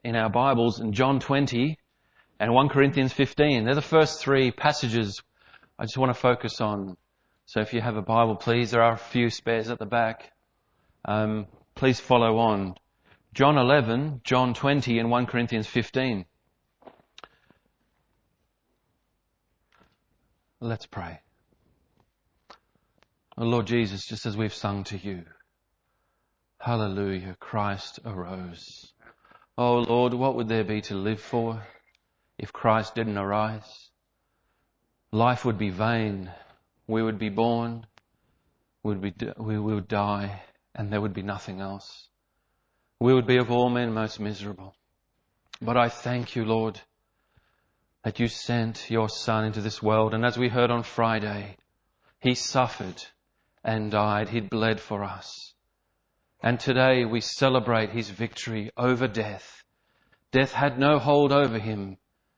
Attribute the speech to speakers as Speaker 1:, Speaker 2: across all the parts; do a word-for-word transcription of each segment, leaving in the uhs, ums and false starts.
Speaker 1: in our Bibles in John twenty and First Corinthians fifteen. They're the first three passages I just want to focus on. So if you have a Bible, please, there are a few spares at the back. Um, please follow on. John eleven, John twenty and First Corinthians fifteen. Let's pray. Oh Lord Jesus, just as we've sung to you, hallelujah, Christ arose. Oh Lord, what would there be to live for if Christ didn't arise? Life would be vain. We would be born, we would, be, we would die, and there would be nothing else. We would be of all men most miserable. But I thank you, Lord, that you sent your Son into this world. And as we heard on Friday, he suffered and died. He bled for us. And today we celebrate his victory over death. Death had no hold over him.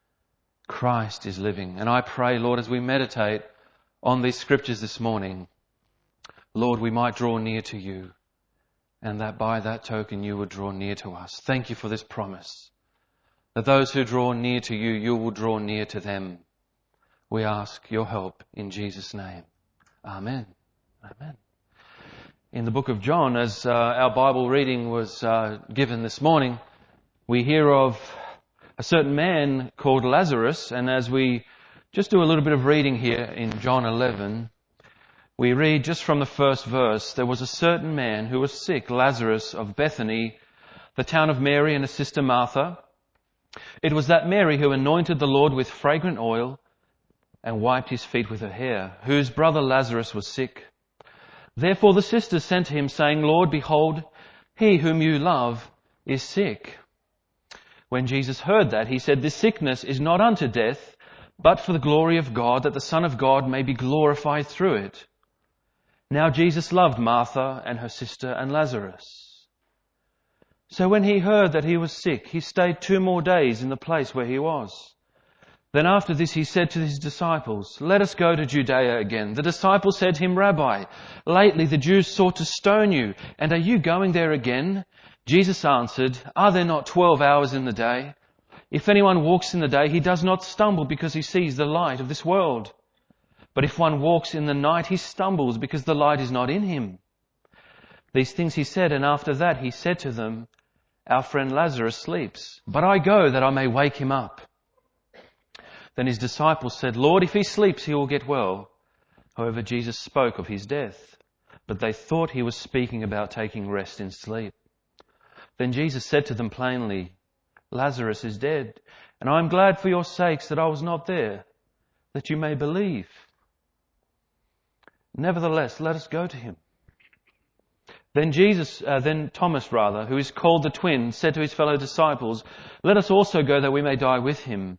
Speaker 1: Christ is living. And I pray, Lord, as we meditate on these scriptures this morning, Lord, we might draw near to you, and that by that token you would draw near to us. Thank you for this promise, that those who draw near to you, you will draw near to them. We ask your help in Jesus' name. Amen. Amen. In the book of John, as uh, our Bible reading was uh, given this morning, we hear of a certain man called Lazarus, and as we just do a little bit of reading here in John eleven, we read just from the first verse, there was a certain man who was sick, Lazarus of Bethany, the town of Mary and her sister Martha. It was that Mary who anointed the Lord with fragrant oil and wiped his feet with her hair, whose brother Lazarus was sick. Therefore the sisters sent to him, saying, Lord, behold, he whom you love is sick. When Jesus heard that, he said, this sickness is not unto death, but for the glory of God, that the Son of God may be glorified through it. Now Jesus loved Martha and her sister and Lazarus. So when he heard that he was sick, he stayed two more days in the place where he was. Then after this he said to his disciples, let us go to Judea again. The disciples said to him, Rabbi, lately the Jews sought to stone you, and are you going there again? Jesus answered, are there not twelve hours in the day? If anyone walks in the day, he does not stumble because he sees the light of this world. But if one walks in the night, he stumbles because the light is not in him. These things he said, and after that he said to them, our friend Lazarus sleeps, but I go that I may wake him up. Then his disciples said, Lord, if he sleeps, he will get well. However, Jesus spoke of his death, but they thought he was speaking about taking rest in sleep. Then Jesus said to them plainly, Lazarus is dead, and I am glad for your sakes that I was not there, that you may believe. Nevertheless, let us go to him. Then Jesus, uh, then Thomas rather, who is called the twin, said to his fellow disciples, let us also go that we may die with him.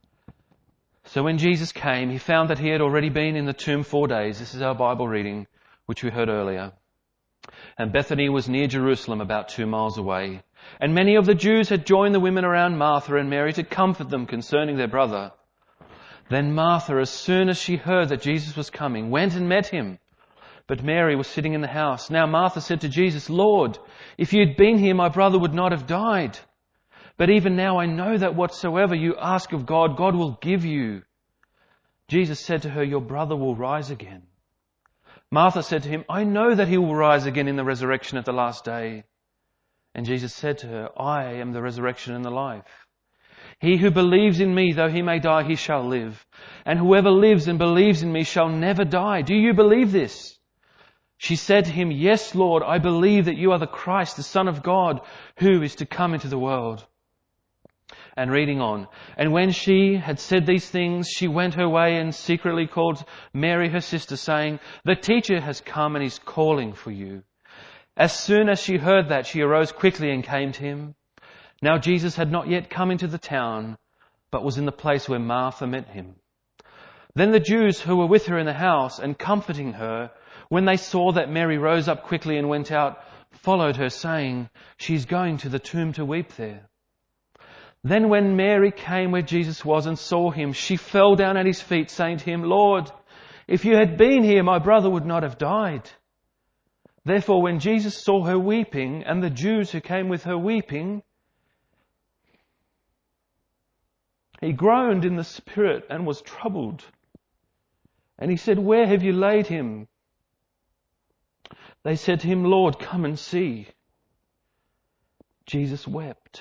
Speaker 1: So when Jesus came, he found that he had already been in the tomb four days. This is our Bible reading, which we heard earlier. And Bethany was near Jerusalem, about two miles away. And many of the Jews had joined the women around Martha and Mary to comfort them concerning their brother. Then Martha, as soon as she heard that Jesus was coming, went and met him. But Mary was sitting in the house. Now Martha said to Jesus, Lord, if you had been here, my brother would not have died. But even now I know that whatsoever you ask of God, God will give you. Jesus said to her, your brother will rise again. Martha said to him, I know that he will rise again in the resurrection at the last day. And Jesus said to her, I am the resurrection and the life. He who believes in me, though he may die, he shall live. And whoever lives and believes in me shall never die. Do you believe this? She said to him, yes, Lord, I believe that you are the Christ, the Son of God, who is to come into the world. And reading on, and when she had said these things, she went her way and secretly called Mary, her sister, saying, the teacher has come and is calling for you. As soon as she heard that, she arose quickly and came to him. Now Jesus had not yet come into the town, but was in the place where Martha met him. Then the Jews who were with her in the house and comforting her, when they saw that Mary rose up quickly and went out, followed her, saying, she is going to the tomb to weep there. Then when Mary came where Jesus was and saw him, she fell down at his feet, saying to him, Lord, if you had been here, my brother would not have died. Therefore, when Jesus saw her weeping, and the Jews who came with her weeping,
Speaker 2: He groaned in the spirit and was troubled. And he said, "Where have you laid him?" They said to him, "Lord, come and see." Jesus wept.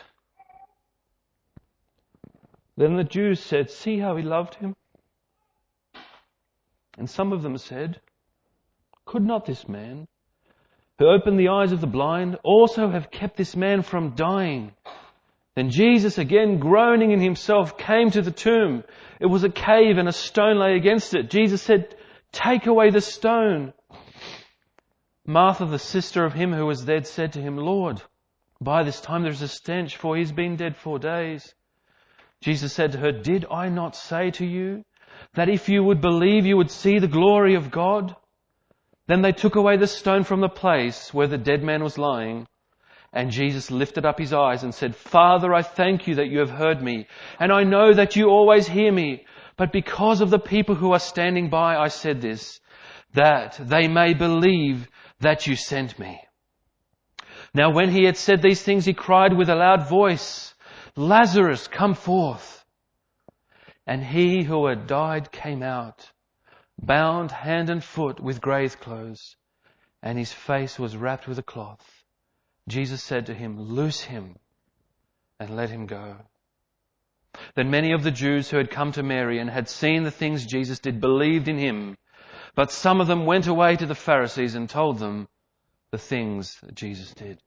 Speaker 2: Then the Jews said, "See how he loved him?" And some of them said, "Could not this man, who opened the eyes of the blind, also have kept this man from dying?" Then Jesus, again groaning in himself, came to the tomb. It was a cave and a stone lay against it. Jesus said, "Take away the stone." Martha, the sister of him who was dead, said to him, "Lord, by this time there is a stench, for he's been dead four days." Jesus said to her, "Did I not say to you that if you would believe, you would see the glory of God?" Then they took away the stone from the place where the dead man was lying. And Jesus lifted up his eyes and said, "Father, I thank you that you have heard me, and I know that you always hear me. But because of the people who are standing by, I said this, that they may believe that you sent me." Now when he had said these things, he cried with a loud voice, "Lazarus, come forth." And he who had died came out, bound hand and foot with grave clothes, and his face was wrapped with a cloth. Jesus said to him, "Loose him and let him go." Then many of the Jews who had come to Mary and had seen the things Jesus did believed in him. But some of them went away to the Pharisees and told them the things that Jesus did.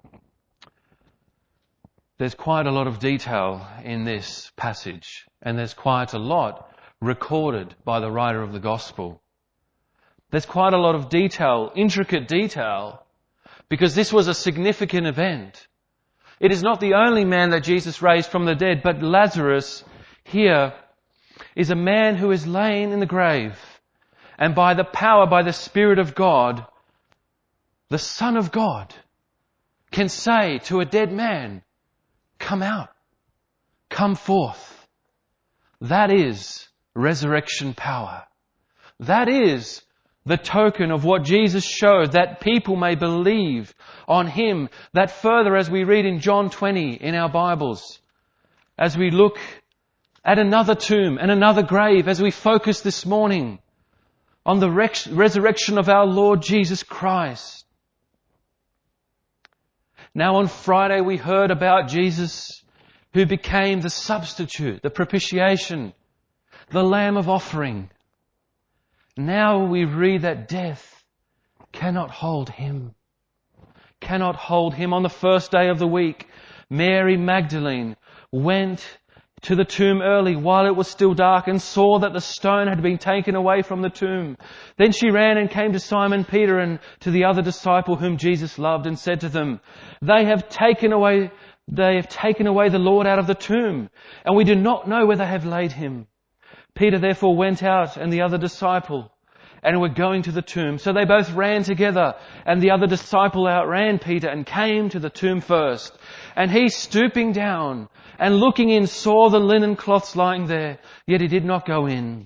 Speaker 2: There's quite a lot of detail in this passage, and there's quite a lot recorded by the writer of the Gospel. There's quite a lot of detail, intricate detail, because this was a significant event. It is not the only man that Jesus raised from the dead, but Lazarus here is a man who is laying in the grave. And by the power, by the Spirit of God, the Son of God can say to a dead man, "Come out, come forth." That is resurrection power. That is the token of what Jesus showed, that people may believe on him. That further, as we read in John twenty in our Bibles, as we look at another tomb and another grave, as we focus this morning on the res- resurrection of our Lord Jesus Christ. Now on Friday we heard about Jesus who became the substitute, the propitiation, the Lamb of offering. Now we read that death cannot hold him. Cannot hold him. On the first day of the week, Mary Magdalene went to the tomb early while it was still dark and saw that the stone had been taken away from the tomb. Then she ran and came to Simon Peter and to the other disciple whom Jesus loved and said to them, They have taken away, they have taken away the Lord out of the tomb, and we do not know where they have laid him. Peter therefore went out and the other disciple and were going to the tomb. So they both ran together, and the other disciple outran Peter and came to the tomb first. And he, stooping down and looking in, saw the linen cloths lying there, yet he did not go in.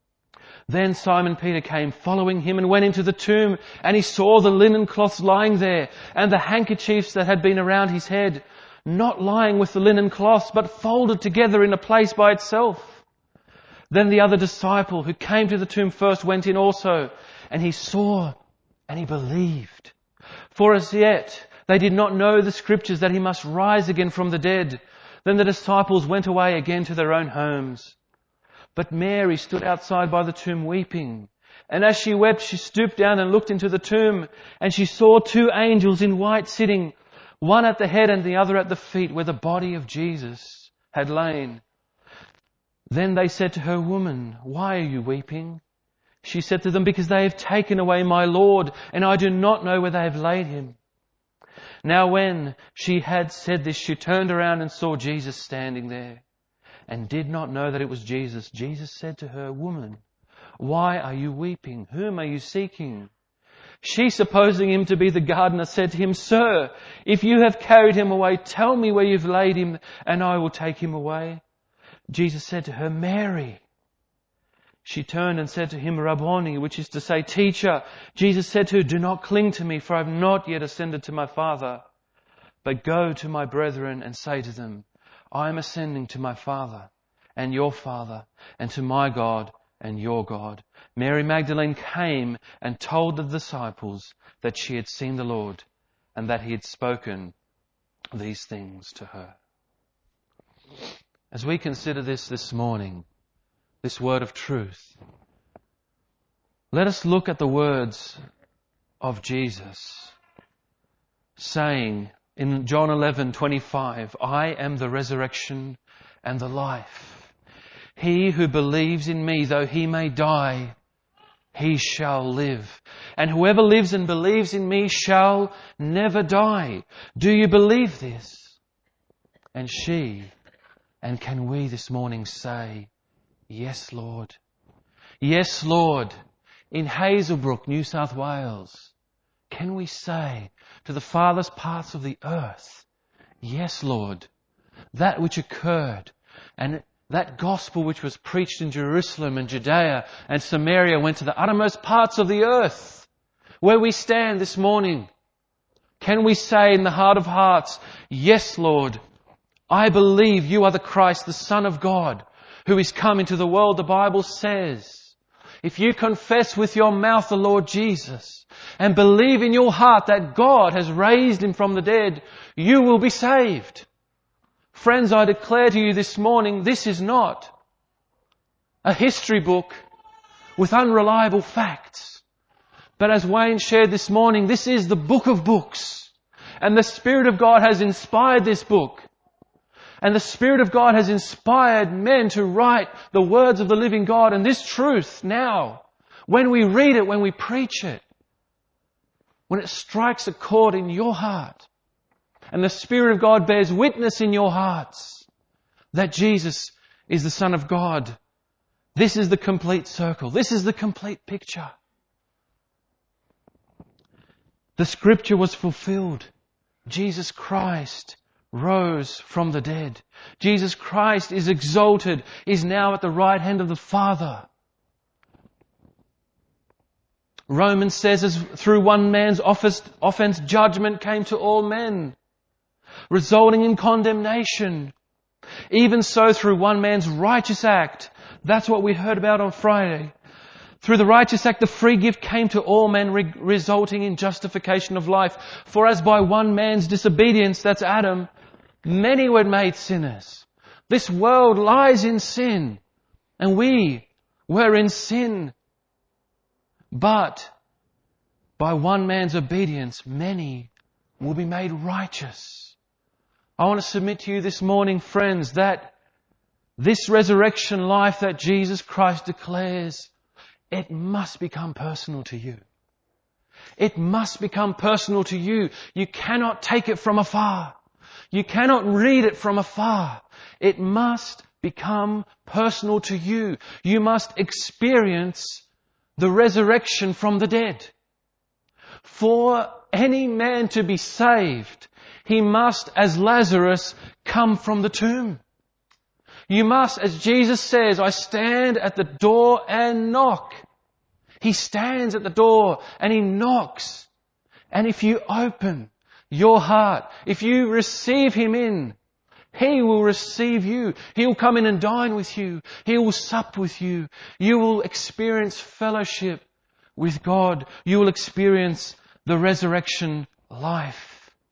Speaker 2: Then Simon Peter came following him and went into the tomb, and he saw the linen cloths lying there and the handkerchiefs that had been around his head, not lying with the linen cloths, but folded together in a place by itself. Then the other disciple who came to the tomb first went in also, and he saw and he believed. For as yet they did not know the scriptures that he must rise again from the dead. Then the disciples went away again to their own homes. But Mary stood outside by the tomb weeping. And as she wept, she stooped down and looked into the tomb, and she saw two angels in white sitting, one at the head and the other at the feet, where the body of Jesus had lain. Then they said to her, Woman, why are you weeping? She said to them, Because they have taken away my Lord, and I do not know where they have laid him. Now when she had said this, she turned around and saw Jesus standing there, and did not know that it was Jesus. Jesus said to her, Woman, why are you weeping? Whom are you seeking? She, supposing him to be the gardener, said to him, Sir, if you have carried him away, tell me where you've laid him, and I will take him away. Jesus said to her, Mary. She turned and said to him, Rabboni, which is to say, Teacher. Jesus said to her, Do not cling to me, for I have not yet ascended to my Father. But go to my brethren and say to them, I am ascending to my Father and your Father, and to my God and your God." Mary Magdalene came and told the disciples that she had seen the Lord and that He had spoken these things to her. As we consider this this morning, this word of truth, let us look at the words of Jesus saying in John eleven twenty-five, "I am the resurrection and the life. He who believes in me, though he may die, he shall live. And whoever lives and believes in me shall never die." Do you believe this? And she, and can we this morning say, "Yes, Lord. Yes, Lord." In Hazelbrook, New South Wales, can we say to the farthest parts of the earth, "Yes, Lord, that which occurred and that gospel which was preached in Jerusalem and Judea and Samaria went to the uttermost parts of the earth." Where we stand this morning, can we say in the heart of hearts, "Yes, Lord, I believe you are the Christ, the Son of God, who is come into the world." The Bible says, if you confess with your mouth the Lord Jesus and believe in your heart that God has raised Him from the dead, you will be saved. Friends, I declare to you this morning, this is not a history book with unreliable facts. But as Wayne shared this morning, this is the book of books. And the Spirit of God has inspired this book. And the Spirit of God has inspired men to write the words of the living God. And this truth now, when we read it, when we preach it, when it strikes a chord in your heart, and the Spirit of God bears witness in your hearts that Jesus is the Son of God, this is the complete circle. This is the complete picture. The Scripture was fulfilled. Jesus Christ rose from the dead. Jesus Christ is exalted, is now at the right hand of the Father. Romans says, as through one man's office, offense, judgment came to all men, resulting in condemnation. Even so, through one man's righteous act, that's what we heard about on Friday. Through the righteous act, the free gift came to all men, re- resulting in justification of life. For as by one man's disobedience, that's Adam, many were made sinners. This world lies in sin, and we were in sin. But by one man's obedience, many will be made righteous. I want to submit to you this morning, friends, that this resurrection life that Jesus Christ declares, it must become personal to you. It must become personal to you. You cannot take it from afar. You cannot read it from afar. It must become personal to you. You must experience the resurrection from the dead. For any man to be saved, he must, as Lazarus, come from the tomb. You must, as Jesus says, "I stand at the door and knock." He stands at the door and He knocks. And if you open your heart, if you receive Him in, He will receive you. He will come in and dine with you. He will sup with you. You will experience fellowship with God. You will experience the resurrection life.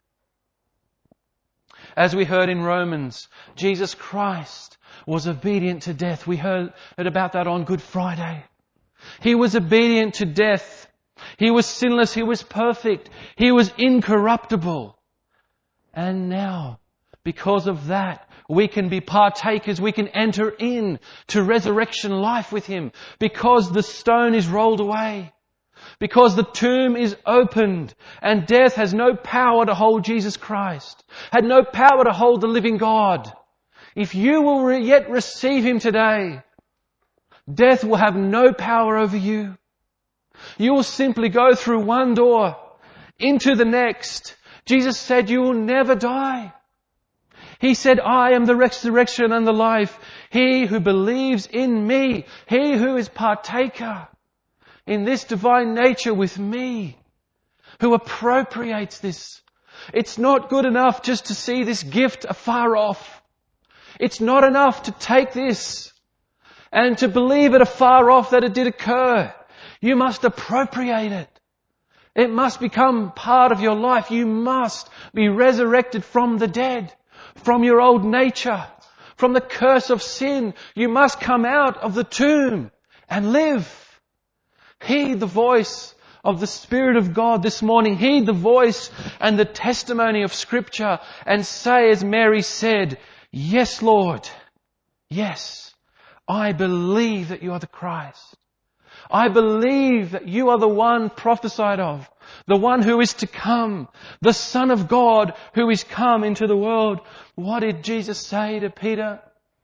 Speaker 2: As we heard in Romans, Jesus Christ was obedient to death. We heard about that on Good Friday. He was obedient to death. He was sinless. He was perfect. He was incorruptible. And now, because of that, we can be partakers. We can enter in to resurrection life with Him. Because the stone is rolled away. Because the tomb is opened and death has no power to hold Jesus Christ. Had no power to hold the living God. If you will re- yet receive Him today, death will have no power over you. You will simply go through one door into the next. Jesus said, "You will never die." He said, "I am the resurrection and the life. He who believes in me, he who is partaker in this divine nature with me, who appropriates this." It's not good enough just to see this gift afar off. It's not enough to take this and to believe it afar off that it did occur. You must appropriate it. It must become part of your life. You must be resurrected from the dead, from your old nature, from the curse of sin. You must come out of the tomb and live. Heed the voice of the Spirit of God this morning. Heed the voice and the testimony of Scripture and say as Mary said, yes, Lord, yes, I believe that you are the Christ. I believe that you are the one prophesied of, the one who is to come, the Son of God who is come into the world. What did Jesus say to Peter?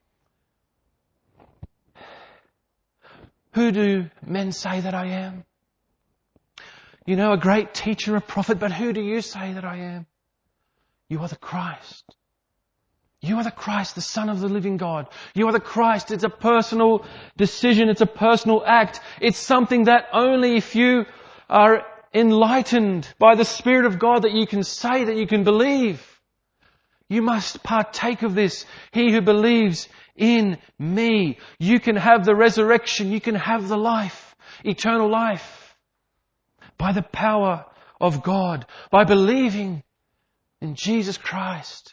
Speaker 2: Who do men say that I am? You know, a great teacher, a prophet, but who do you say that I am? You are the Christ. You are the Christ, the Son of the living God. You are the Christ. It's a personal decision. It's a personal act. It's something that only if you are enlightened by the Spirit of God that you can say, that you can believe. You must partake of this. He who believes in me. You can have the resurrection. You can have the life, eternal life, by the power of God, by believing in Jesus Christ.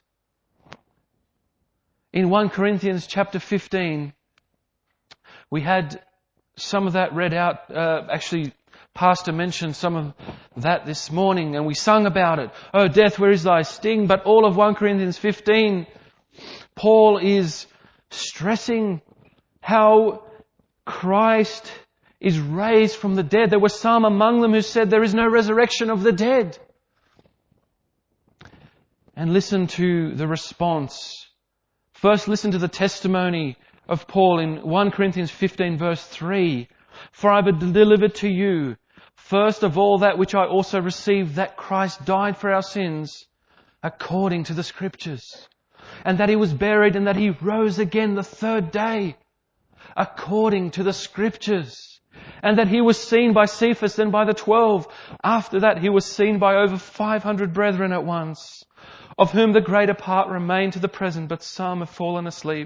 Speaker 2: In First Corinthians chapter fifteen, we had some of that read out. Uh, actually, Pastor mentioned some of that this morning, and we sung about it. Oh, death, where is thy sting? But all of First Corinthians fifteen, Paul is stressing how Christ is raised from the dead. There were some among them who said there is no resurrection of the dead. And listen to the response. First, listen to the testimony of Paul in First Corinthians fifteen verse three. For I have delivered to you, first of all, that which I also received, that Christ died for our sins, according to the Scriptures, and that He was buried, and that He rose again the third day, according to the Scriptures, and that He was seen by Cephas and by the twelve. After that He was seen by over five hundred brethren at once, of whom the greater part remain to the present, but some have fallen asleep.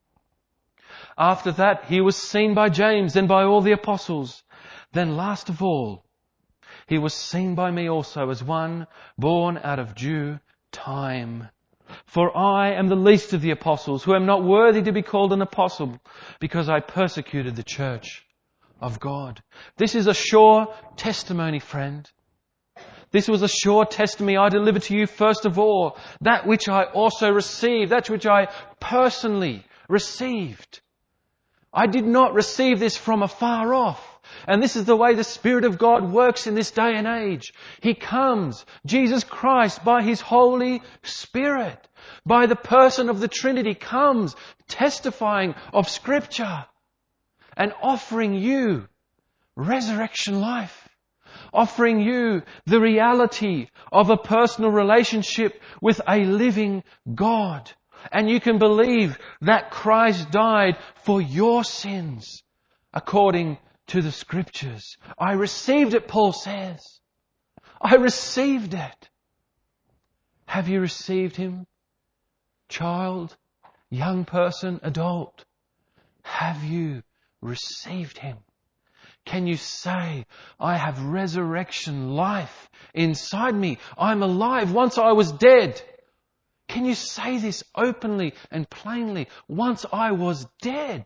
Speaker 2: After that He was seen by James, then by all the apostles. Then last of all, He was seen by me also, as one born out of due time. For I am the least of the apostles, who am not worthy to be called an apostle, because I persecuted the church of God. This is a sure testimony, friend. This was a sure testimony. I delivered to you first of all that which I also received, that which I personally received. I did not receive this from afar off. And this is the way the Spirit of God works in this day and age. He comes, Jesus Christ, by His Holy Spirit, by the person of the Trinity, comes testifying of Scripture and offering you resurrection life, offering you the reality of a personal relationship with a living God. And you can believe that Christ died for your sins according to the Scriptures. I received it, Paul says. I received it. Have you received Him? Child, young person, adult. Have you received Him? Can you say, I have resurrection life inside me. I'm alive. Once I was dead. Can you say this openly and plainly? Once I was dead,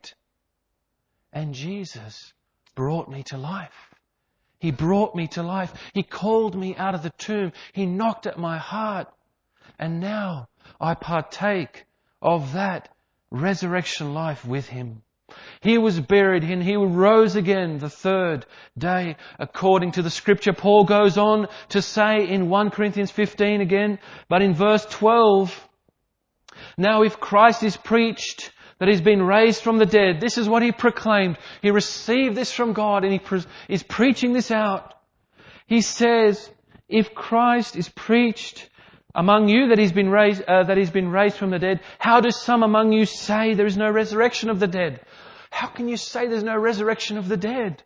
Speaker 2: and Jesus brought me to life. He brought me to life. He called me out of the tomb. He knocked at my heart. And now I partake of that resurrection life with Him. He was buried and He rose again the third day according to the Scripture. Paul goes on to say in First Corinthians fifteen again, but in verse twelve, now if Christ is preached that He's been raised from the dead, this is what he proclaimed. He received this from God and he pre- is preaching this out. He says, if Christ is preached among you that He's been raised, uh, that He's been raised from the dead, how do some among you say there is no resurrection of the dead? How can you say there's no resurrection of the dead?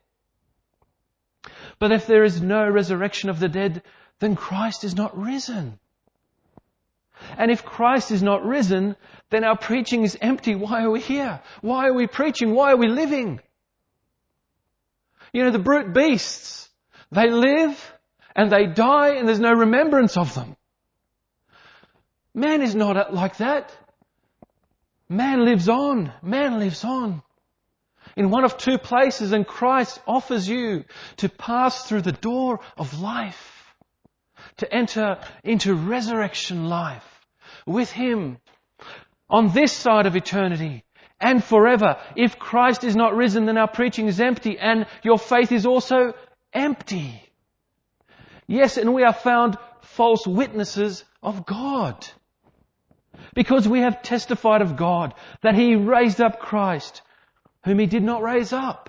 Speaker 2: But if there is no resurrection of the dead, then Christ is not risen. And if Christ is not risen, then our preaching is empty. Why are we here? Why are we preaching? Why are we living? You know, the brute beasts, they live and they die and there's no remembrance of them. Man is not like that. Man lives on. Man lives on. In one of two places, and Christ offers you to pass through the door of life, to enter into resurrection life with Him on this side of eternity and forever. If Christ is not risen, then our preaching is empty and your faith is also empty. Yes, and we are found false witnesses of God, because we have testified of God that He raised up Christ, whom He did not raise up.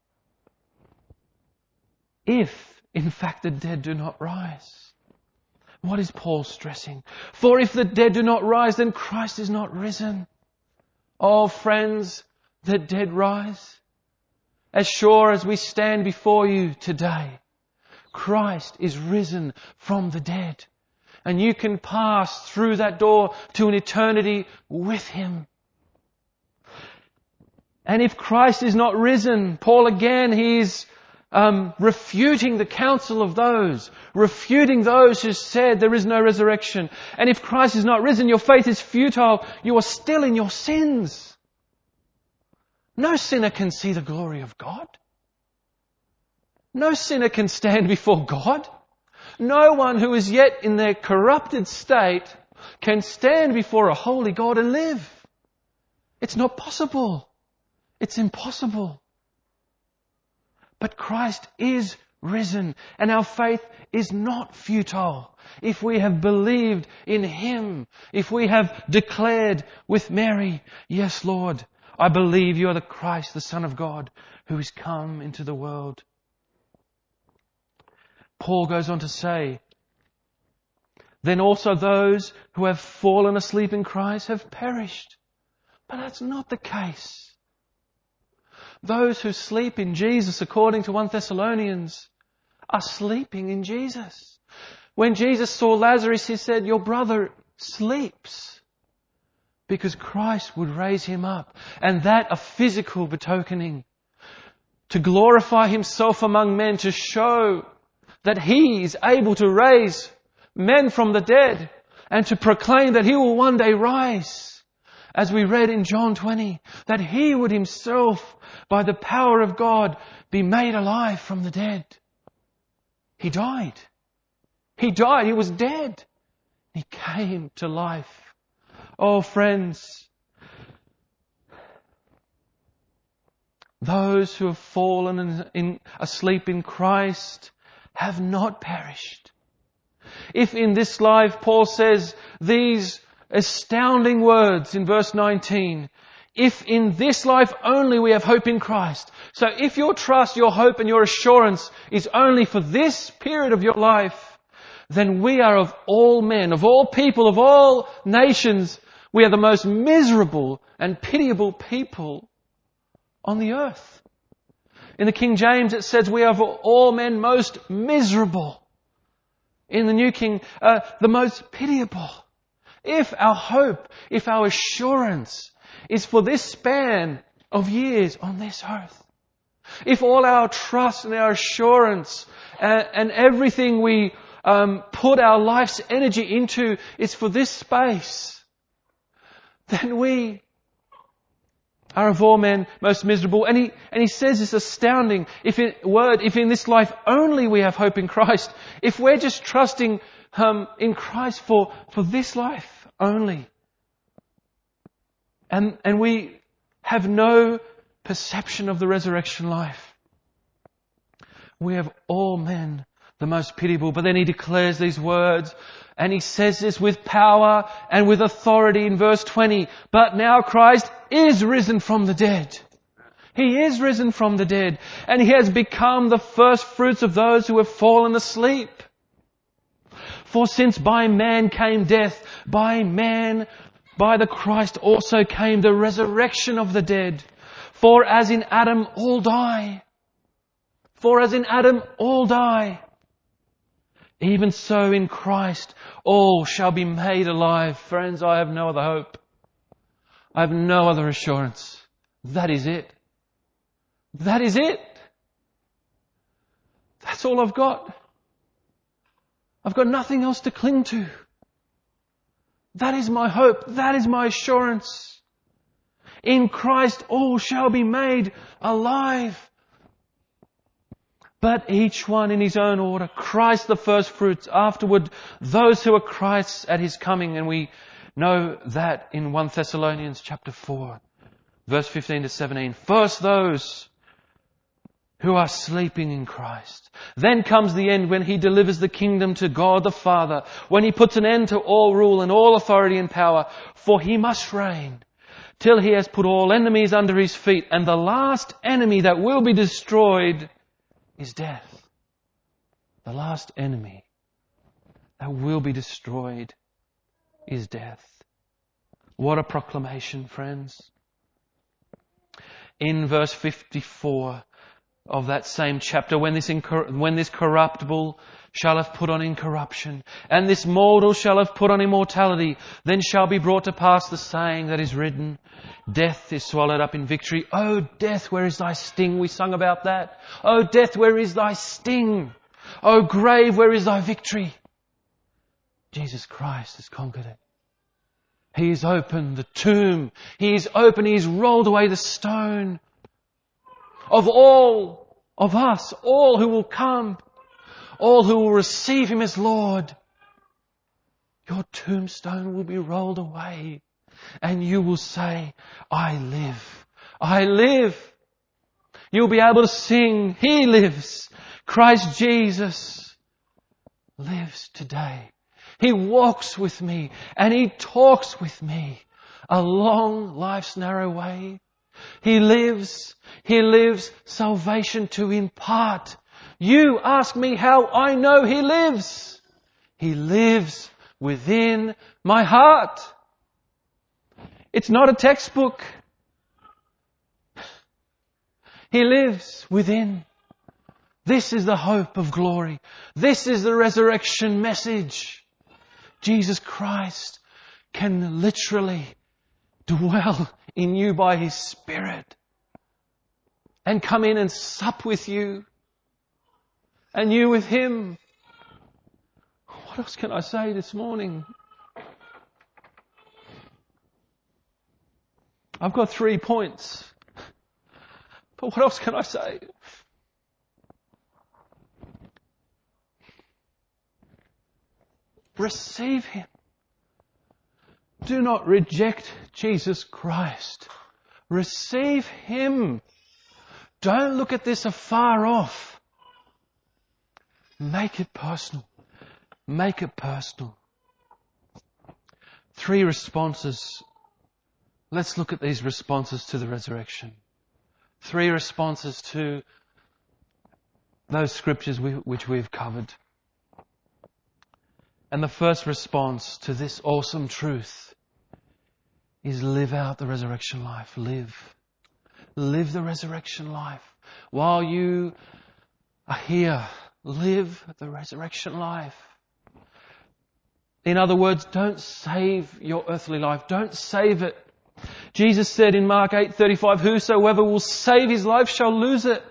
Speaker 2: If, in fact, the dead do not rise. What is Paul stressing? For if the dead do not rise, then Christ is not risen. Oh, friends, the dead rise. As sure as we stand before you today, Christ is risen from the dead. And you can pass through that door to an eternity with Him. And if Christ is not risen, Paul again, he's um, refuting the counsel of those, refuting those who said there is no resurrection. And if Christ is not risen, your faith is futile. You are still in your sins. No sinner can see the glory of God. No sinner can stand before God. No one who is yet in their corrupted state can stand before a holy God and live. It's not possible. It's impossible. But Christ is risen, and our faith is not futile. If we have believed in Him, if we have declared with Mary, yes, Lord, I believe you are the Christ, the Son of God, who is come into the world. Paul goes on to say, then also those who have fallen asleep in Christ have perished. But that's not the case. Those who sleep in Jesus, according to First Thessalonians, are sleeping in Jesus. When Jesus saw Lazarus, He said, your brother sleeps, because Christ would raise him up. And that a physical betokening, to glorify Himself among men, to show that He is able to raise men from the dead and to proclaim that He will one day rise. As we read in John twenty, that He would Himself, by the power of God, be made alive from the dead. He died. He died. He was dead. He came to life. Oh, friends, those who have fallen in, in, asleep in Christ have not perished. If in this life, Paul says these astounding words in verse nineteen, if in this life only we have hope in Christ. So if your trust, your hope and your assurance is only for this period of your life, then we are of all men, of all people, of all nations, we are the most miserable and pitiable people on the earth. In the King James it says we are of all men most miserable. In the New King, uh, the most pitiable. If our hope, if our assurance is for this span of years on this earth, if all our trust and our assurance and, and everything we um, put our life's energy into is for this space, then we are of all men most miserable. And he, and he says this astounding if in, word, if in this life only we have hope in Christ, if we're just trusting um, in Christ for, for this life only, and, and we have no perception of the resurrection life, we have all men the most pitiable. But then he declares these words, and he says this with power and with authority in verse twenty. But now Christ is risen from the dead. He is risen from the dead, and He has become the first fruits of those who have fallen asleep. For since by man came death, by man, by the Christ also came the resurrection of the dead. For as in Adam all die, for as in Adam all die, Even so in Christ all shall be made alive. Friends, I have no other hope. I have no other assurance. That is it. That is it. That's all I've got. I've got nothing else to cling to. That is my hope. That is my assurance. In Christ all shall be made alive. But each one in his own order. Christ the first fruits. Afterward, those who are Christ's at his coming. And we know that in First Thessalonians chapter four, verse fifteen to seventeen. First those who are sleeping in Christ. Then comes the end when he delivers the kingdom to God the Father. When he puts an end to all rule and all authority and power. For he must reign till he has put all enemies under his feet. And the last enemy that will be destroyed is death. The last enemy that will be destroyed is death. What a proclamation, friends. In verse fifty-four of that same chapter, when this, incor- when this corruptible shall have put on incorruption, and this mortal shall have put on immortality, then shall be brought to pass the saying that is written, death is swallowed up in victory. O death, where is thy sting? We sung about that. O death, where is thy sting? O grave, where is thy victory? Jesus Christ has conquered it. He has opened the tomb. He is open. He has rolled away the stone. Of all of us, all who will come, all who will receive him as Lord, your tombstone will be rolled away and you will say, I live. I live. You'll be able to sing, He lives. Christ Jesus lives today. He walks with me and He talks with me along life's narrow way. He lives. He lives salvation to impart. You ask me how I know He lives. He lives within my heart. It's not a textbook. He lives within. This is the hope of glory. This is the resurrection message. Jesus Christ can literally dwell in you by His Spirit and come in and sup with you and you with Him. What else can I say this morning? I've got three points. But what else can I say? Receive Him. Do not reject Jesus Christ. Receive Him. Don't look at this afar off. Make it personal. Make it personal. Three responses. Let's look at these responses to the resurrection. Three responses to those scriptures we, which we've covered. And the first response to this awesome truth is live out the resurrection life. Live. Live the resurrection life. While you are here, live the resurrection life. In other words, don't save your earthly life. Don't save it. Jesus said in Mark eight thirty-five, whosoever will save his life shall lose it.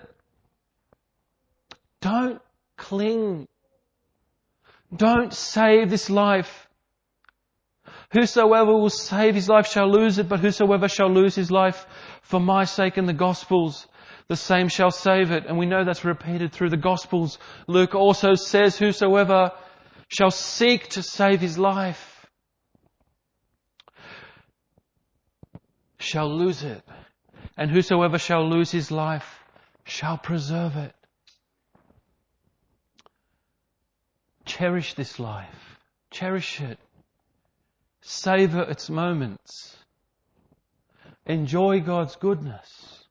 Speaker 2: Don't cling. Don't save this life. Whosoever will save his life shall lose it, but whosoever shall lose his life for my sake and the Gospels, the same shall save it. And we know that's repeated through the Gospels. Luke also says, whosoever shall seek to save his life shall lose it. And whosoever shall lose his life shall preserve it. Cherish this life. Cherish it. Savor its moments. Enjoy God's goodness.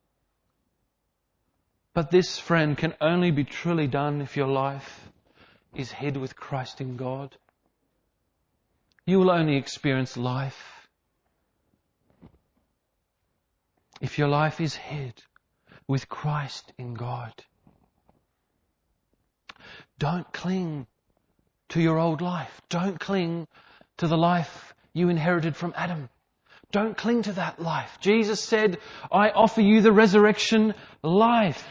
Speaker 2: But this, friend, can only be truly done if your life is hid with Christ in God. You will only experience life if your life is hid with Christ in God. Don't cling to your old life. Don't cling to the life you inherited from Adam. Don't cling to that life. Jesus said, I offer you the resurrection life.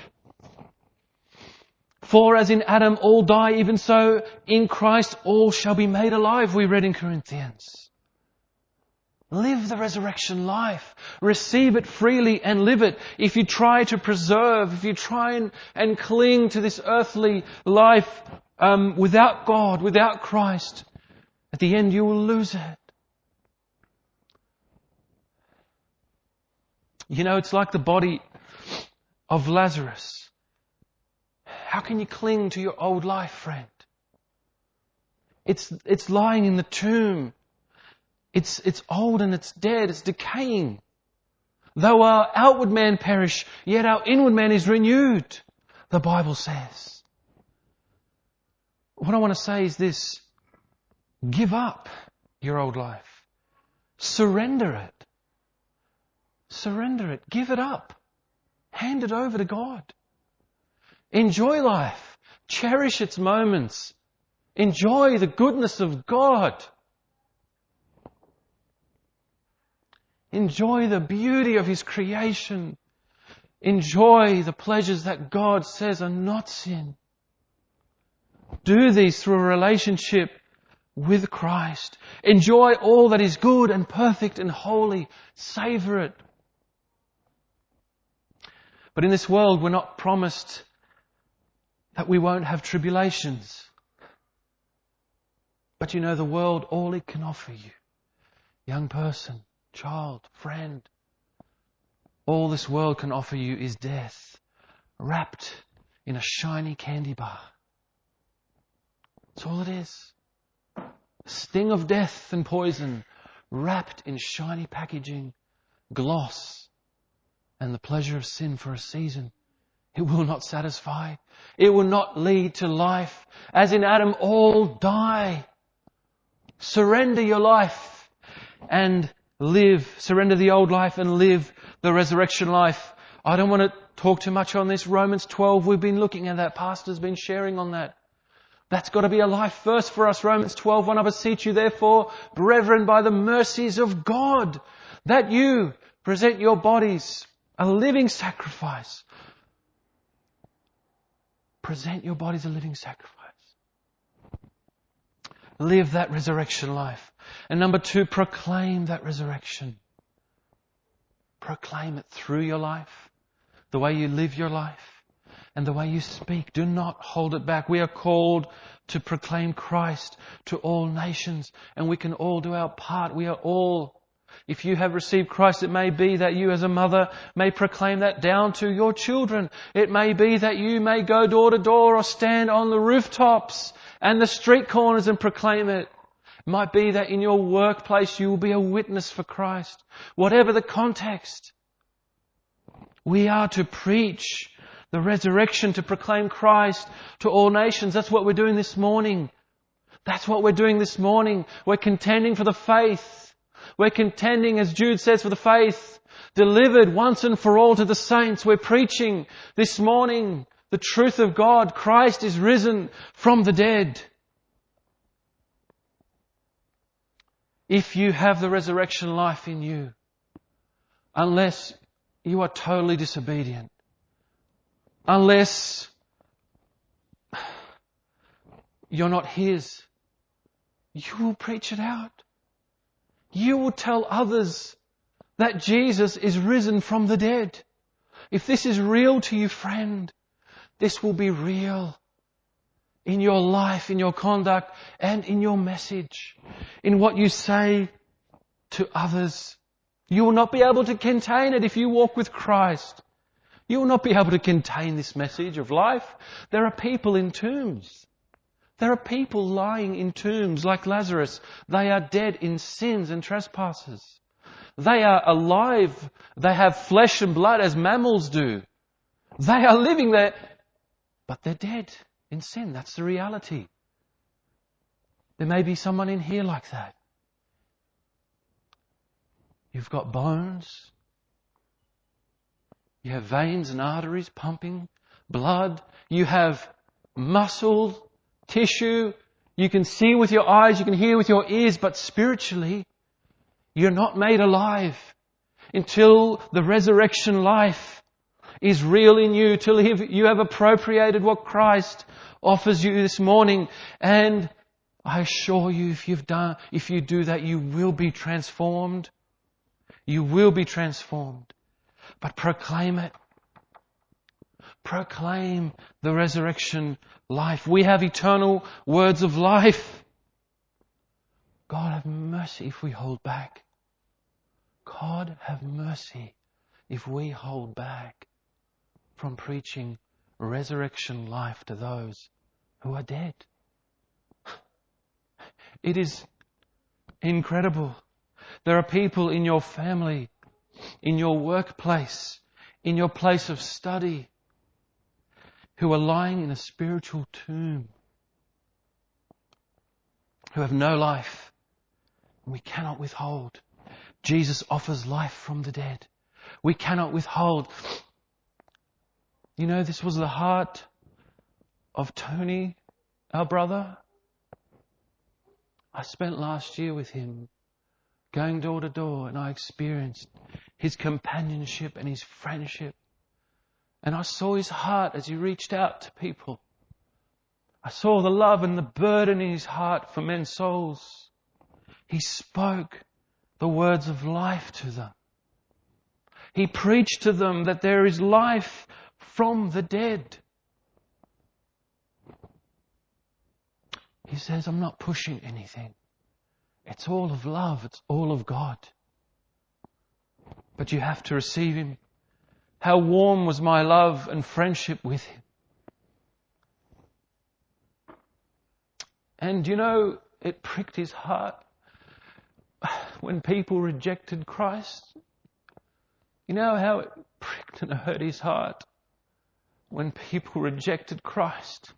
Speaker 2: For as in Adam all die, even so in Christ all shall be made alive, we read in Corinthians. Live the resurrection life. Receive it freely and live it. If you try to preserve, if you try and, and cling to this earthly life um, without God, without Christ, at the end you will lose it. You know, it's like the body of Lazarus. How can you cling to your old life, friend? It's, it's lying in the tomb. It's, it's old and it's dead. It's decaying. Though our outward man perish, yet our inward man is renewed, the Bible says. What I want to say is this. Give up your old life. Surrender it. Surrender it. Give it up. Hand it over to God. Enjoy life. Cherish its moments. Enjoy the goodness of God. Enjoy the beauty of His creation. Enjoy the pleasures that God says are not sin. Do these through a relationship with Christ. Enjoy all that is good and perfect and holy. Savor it. But in this world, we're not promised that we won't have tribulations. But you know, the world, all it can offer you, young person, child, friend, all this world can offer you is death, wrapped in a shiny candy bar. That's all it is. Sting of death and poison, wrapped in shiny packaging, gloss, and the pleasure of sin for a season. It will not satisfy. It will not lead to life. As in Adam, all die. Surrender your life and live. Surrender the old life and live the resurrection life. I don't want to talk too much on this. Romans twelve, we've been looking at that. Pastor's been sharing on that. That's got to be a life first for us. Romans twelve, one, I beseech you therefore, brethren, by the mercies of God, that you present your bodies a living sacrifice. Present your bodies a living sacrifice. Live that resurrection life. And number two, proclaim that resurrection. Proclaim it through your life, the way you live your life, and the way you speak. Do not hold it back. We are called to proclaim Christ to all nations, and we can all do our part. We are all, if you have received Christ, it may be that you as a mother may proclaim that down to your children. It may be that you may go door to door or stand on the rooftops and the street corners and proclaim it. It might be that in your workplace you will be a witness for Christ. Whatever the context, we are to preach the resurrection, to proclaim Christ to all nations. That's what we're doing this morning. That's what we're doing this morning. We're contending for the faith. We're contending, as Jude says, for the faith delivered once and for all to the saints. We're preaching this morning the truth of God. Christ is risen from the dead. If you have the resurrection life in you, unless you are totally disobedient, unless you're not His, you will preach it out. You will tell others that Jesus is risen from the dead. If this is real to you, friend, this will be real in your life, in your conduct, and in your message, in what you say to others. You will not be able to contain it if you walk with Christ. You will not be able to contain this message of life. There are people in tombs. There are people lying in tombs like Lazarus. They are dead in sins and trespasses. They are alive. They have flesh and blood as mammals do. They are living there, but they're dead in sin. That's the reality. There may be someone in here like that. You've got bones. You have veins and arteries pumping blood. You have muscle, tissue. You can see with your eyes, you can hear with your ears, but spiritually, you're not made alive until the resurrection life is real in you, till you have appropriated what Christ offers you this morning. And I assure you, if you've done, if you do that, you will be transformed. You will be transformed. But proclaim it. Proclaim the resurrection life. We have eternal words of life. God have mercy if we hold back. God have mercy if we hold back from preaching resurrection life to those who are dead. It is incredible. There are people in your family, in your workplace, in your place of study, who are lying in a spiritual tomb, who have no life. And we cannot withhold. Jesus offers life from the dead. We cannot withhold. You know, this was the heart of Tony, our brother. I spent last year with him, going door to door, and I experienced his companionship and his friendship. And I saw his heart as he reached out to people. I saw the love and the burden in his heart for men's souls. He spoke the words of life to them. He preached to them that there is life from the dead. He says, I'm not pushing anything. It's all of love. It's all of God. But you have to receive Him. How warm was my love and friendship with Him. And you know, it pricked His heart when people rejected Christ. You know how it pricked and hurt His heart when people rejected Christ.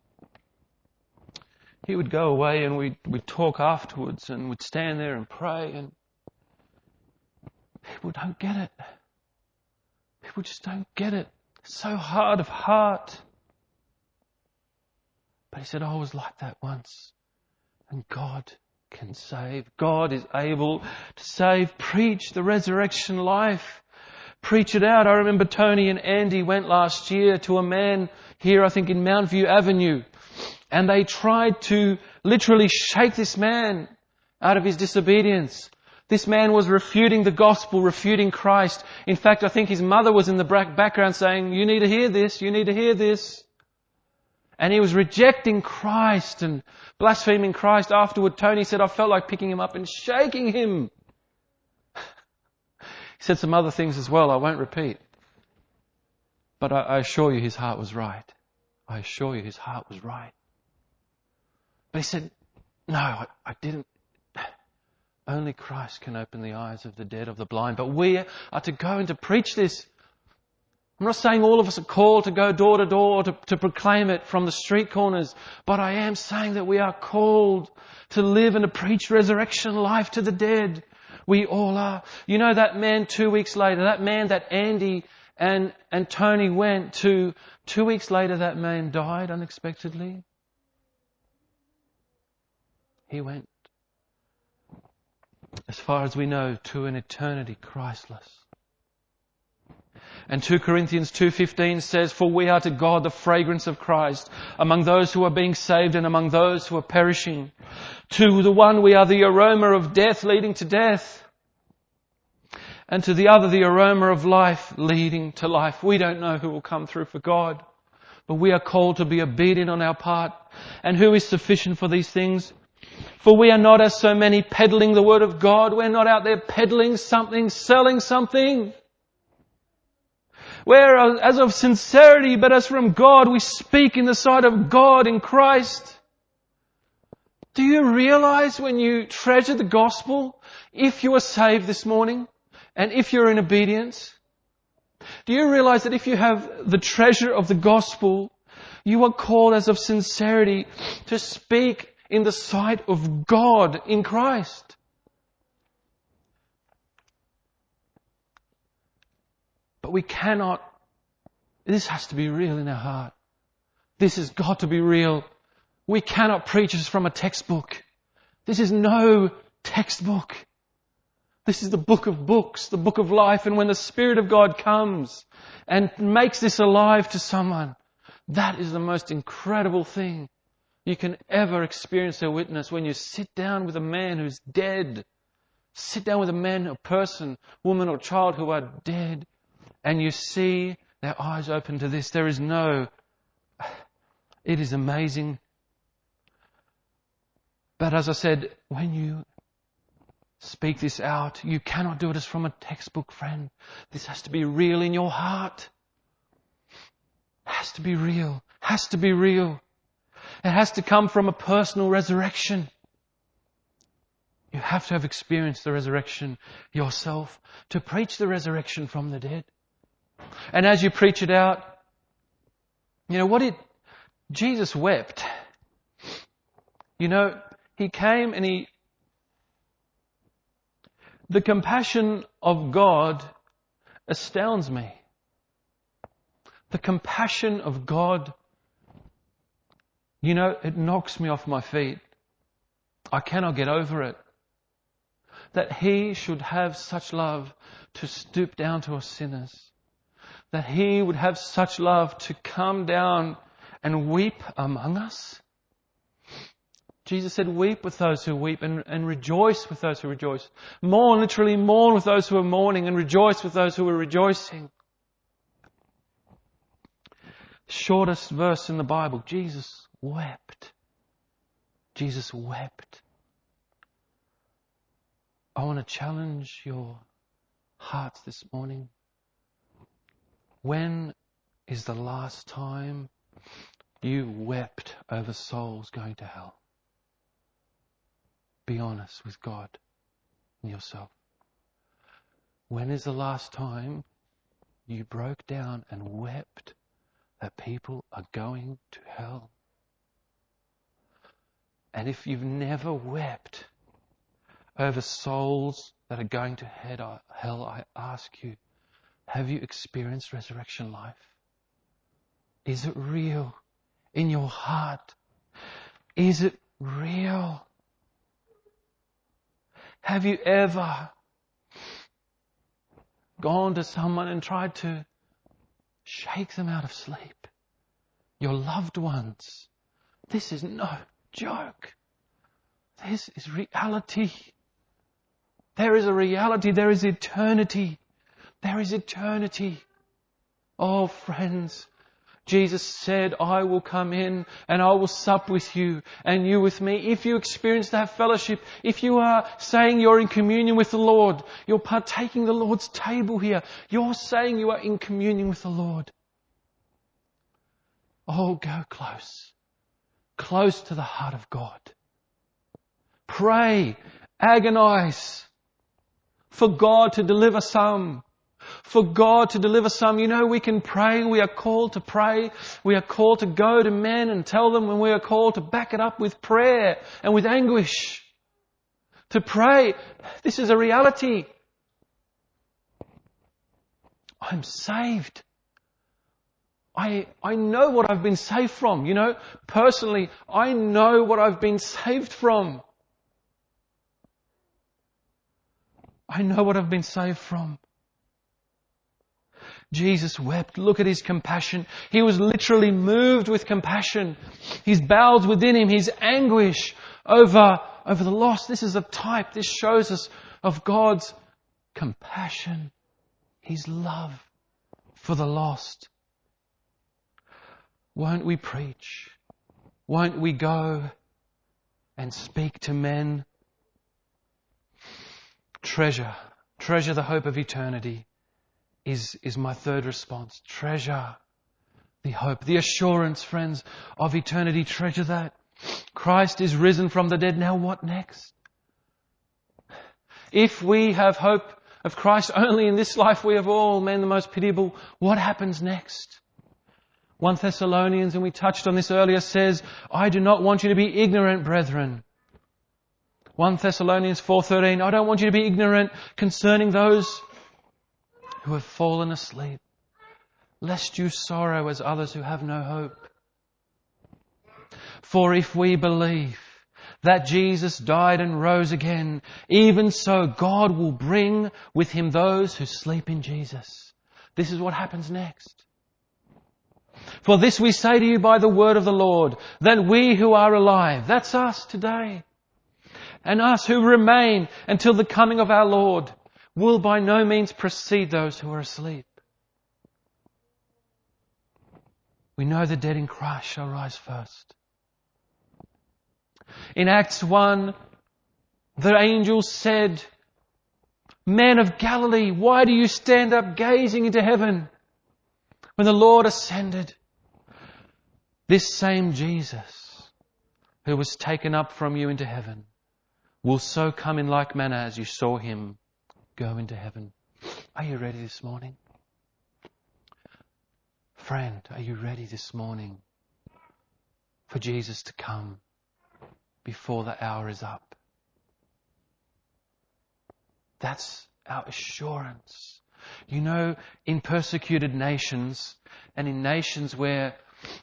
Speaker 2: He would go away and we'd, we'd talk afterwards and we'd stand there and pray, and people don't get it. People just don't get it. So hard of heart. But he said, I was like that once. And God can save. God is able to save. Preach the resurrection life. Preach it out. I remember Tony and Andy went last year to a man here, I think in Mount View Avenue. And they tried to literally shake this man out of his disobedience. This man was refuting the gospel, refuting Christ. In fact, I think his mother was in the background saying, you need to hear this, you need to hear this. And he was rejecting Christ and blaspheming Christ. Afterward, Tony said, I felt like picking him up and shaking him. He said some other things as well, I won't repeat. But I, I assure you his heart was right. I assure you his heart was right. But he said, no, I, I didn't. Only Christ can open the eyes of the dead, of the blind. But we are to go and to preach this. I'm not saying all of us are called to go door to door to, to proclaim it from the street corners. But I am saying that we are called to live and to preach resurrection life to the dead. We all are. You know that man two weeks later, that man that Andy and, and Tony went to, two weeks later that man died unexpectedly. He went, as far as we know, to an eternity Christless. And two Corinthians two fifteen says, for we are to God the fragrance of Christ among those who are being saved and among those who are perishing. To the one we are the aroma of death leading to death. And to the other the aroma of life leading to life. We don't know who will come through for God. But we are called to be obedient on our part. And who is sufficient for these things? For we are not as so many peddling the word of God. We're not out there peddling something, selling something. We're as of sincerity, but as from God, we speak in the sight of God in Christ. Do you realize when you treasure the gospel, if you are saved this morning, and if you're in obedience, do you realize that if you have the treasure of the gospel, you are called as of sincerity to speak in the sight of God in Christ? But we cannot, this has to be real in our heart. This has got to be real. We cannot preach this from a textbook. This is no textbook. This is the book of books, the book of life. And when the Spirit of God comes and makes this alive to someone, that is the most incredible thing you can ever experience or witness. When you sit down with a man who's dead, sit down with a man, a person, woman or child who are dead, and you see their eyes open to this. There is no... It is amazing. But as I said, when you speak this out, you cannot do it as from a textbook, friend. This has to be real in your heart. Has to be real. Has to be real. It has to come from a personal resurrection. You have to have experienced the resurrection yourself to preach the resurrection from the dead. And as you preach it out, you know what did Jesus wept. You know, He came and He... The compassion of God astounds me. The compassion of God, you know, it knocks me off my feet. I cannot get over it. That He should have such love to stoop down to us sinners. That He would have such love to come down and weep among us. Jesus said, weep with those who weep and, and rejoice with those who rejoice. Mourn, literally mourn with those who are mourning and rejoice with those who are rejoicing. Shortest verse in the Bible, Jesus wept. Jesus wept. I want to challenge your hearts this morning. When is the last time you wept over souls going to hell? Be honest with God and yourself. When is the last time you broke down and wept that people are going to hell? And if you've never wept over souls that are going to hell, I ask you, have you experienced resurrection life? Is it real in your heart? Is it real? Have you ever gone to someone and tried to shake them out of sleep? Your loved ones. This is no joke. This is reality. There is a reality. There is eternity. There is eternity. Oh, friends, Jesus said, I will come in and I will sup with you and you with me. If you experience that fellowship, if you are saying you're in communion with the Lord, you're partaking the Lord's table here, you're saying you are in communion with the Lord. Oh, go close. Close to the heart of God. Pray, agonize for God to deliver some. For God to deliver some. You know, we can pray. We are called to pray. We are called to go to men and tell them, when we are called to back it up with prayer and with anguish. To pray. This is a reality. I'm saved. I, I know what I've been saved from. You know, personally, I know what I've been saved from. I know what I've been saved from. Jesus wept. Look at His compassion. He was literally moved with compassion. His bowels within Him, His anguish over, over the lost. This is a type. This shows us of God's compassion. His love for the lost. Won't we preach? Won't we go and speak to men? Treasure. Treasure the hope of eternity. Is, is my third response. Treasure the hope, the assurance, friends, of eternity. Treasure that. Christ is risen from the dead. Now what next? If we have hope of Christ only in this life, we have all men the most pitiable. What happens next? First Thessalonians, and we touched on this earlier, says, I do not want you to be ignorant, brethren. First Thessalonians four thirteen, I don't want you to be ignorant concerning those who have fallen asleep, lest you sorrow as others who have no hope. For if we believe that Jesus died and rose again, even so God will bring with Him those who sleep in Jesus. This is what happens next. For this we say to you by the word of the Lord, that we who are alive, that's us today, and us who remain until the coming of our Lord, will by no means precede those who are asleep. We know the dead in Christ shall rise first. In Acts one, the angels said, Men of Galilee, why do you stand up gazing into heaven? When the Lord ascended, this same Jesus who was taken up from you into heaven will so come in like manner as you saw Him go into heaven. Are you ready this morning? Friend, are you ready this morning for Jesus to come before the hour is up? That's our assurance. You know, in persecuted nations and in nations where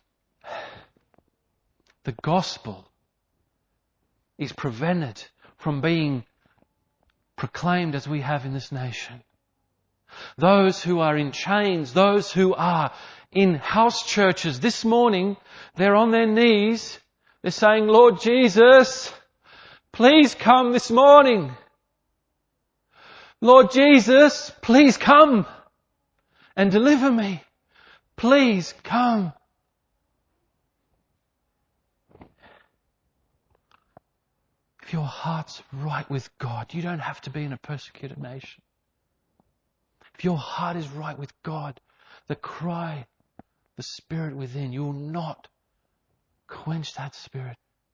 Speaker 2: the gospel is prevented from being proclaimed as we have in this nation, those who are in chains, those who are in house churches, this morning they're on their knees, they're saying, Lord Jesus, please come this morning. Lord Jesus, please come and deliver me. Please come. If your heart's right with God, you don't have to be in a persecuted nation. If your heart is right with God, the cry, the Spirit within, you will not quench that Spirit.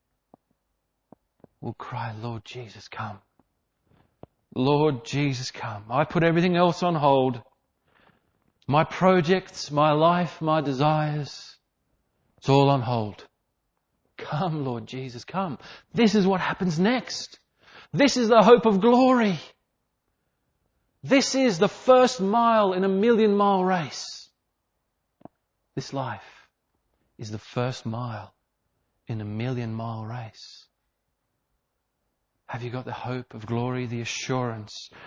Speaker 2: Will cry, Lord Jesus, come. Lord Jesus, come. I put everything else on hold. My projects, my life, my desires, it's all on hold. Come, Lord Jesus, come. This is what happens next. This is the hope of glory. This is the first mile in a million mile race. This life is the first mile in a million mile race. Have you got the hope of glory, the assurance